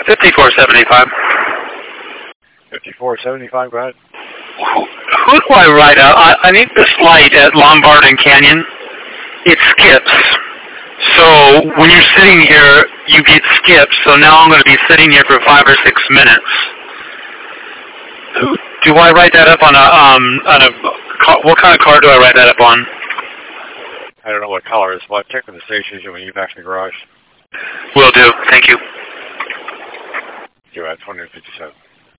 5475. 5475, go ahead. Who do I write out? I need this light at Lombard and Canyon. It skips. So when you're sitting here, you get skipped. So now I'm going to be sitting here for 5 or 6 minutes. Do I write that up on a what kind of car do I write that up on? I don't know what color it is, but check with the stations when you get back to the garage. Will do. Thank you. You're at 2057.